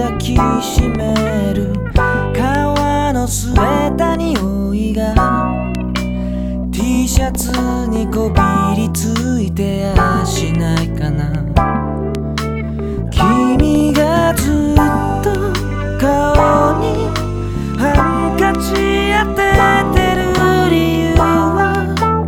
抱きしめる革のスウェーター匂いが T シャツにこびりついてやしないかな。君がずっと顔にハンカチ当ててる理由は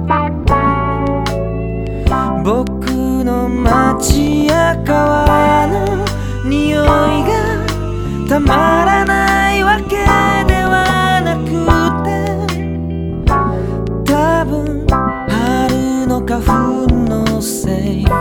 僕の街や川の匂いがたまらないわけではなくて、多分春の花粉のせい。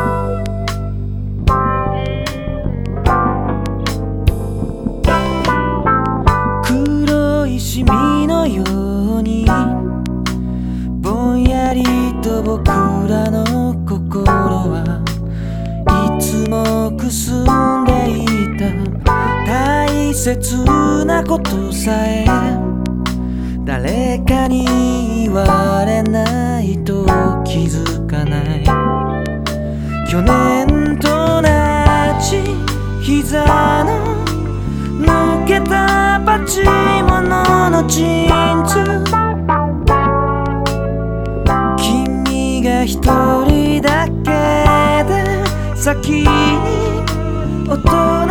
黒いシミのようにぼんやりと僕らの心はいつもくすんでいた。大切なことさえ誰かに言われないと気づかない。去年と同じ膝の抜けたパチモノのジーンズ、君が一人だけで先に落と